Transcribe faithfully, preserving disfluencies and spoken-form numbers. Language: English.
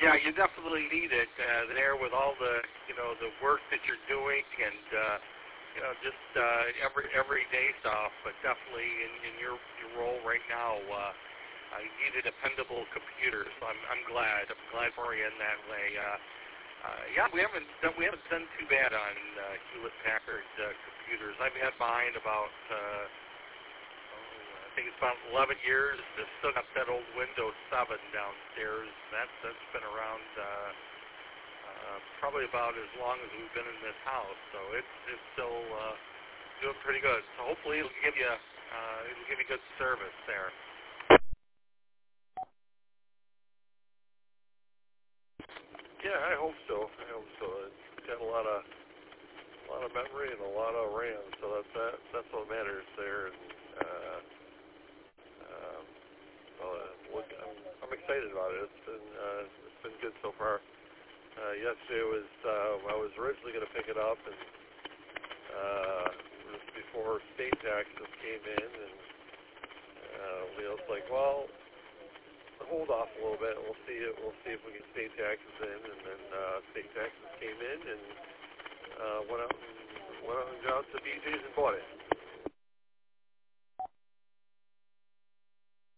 Yeah, you definitely need it uh, there with all the, you know, the work that you're doing and, uh, you know, just uh, every everyday stuff. But definitely in, in your, your role right now, uh, uh, you need a dependable computer. So I'm I'm glad. I'm glad for you in that way. Uh, uh, yeah, we haven't done, we haven't done too bad on uh, Hewlett Packard uh, computers. I've had mine about. Uh, I think it's about eleven years. It's still got that old Windows seven downstairs. That, that's been around uh, uh, probably about as long as we've been in this house. So it's it's still uh, doing pretty good. So hopefully it'll give you uh, it'll give you good service there. Yeah, I hope so. I hope so. It's got a lot of a lot of memory and a lot of RAM, so that's that, that's what matters there. And, uh, um, so uh, look, I'm, I'm excited about it. It's been uh, it's been good so far. Uh, yesterday was uh, I was originally going to pick it up, and uh, it was before state taxes came in, and uh, Leo's like, well, hold off a little bit. We'll see. We'll see if we get state taxes in, and then uh, state taxes came in, and uh, went out and went out and got to B J's and bought it.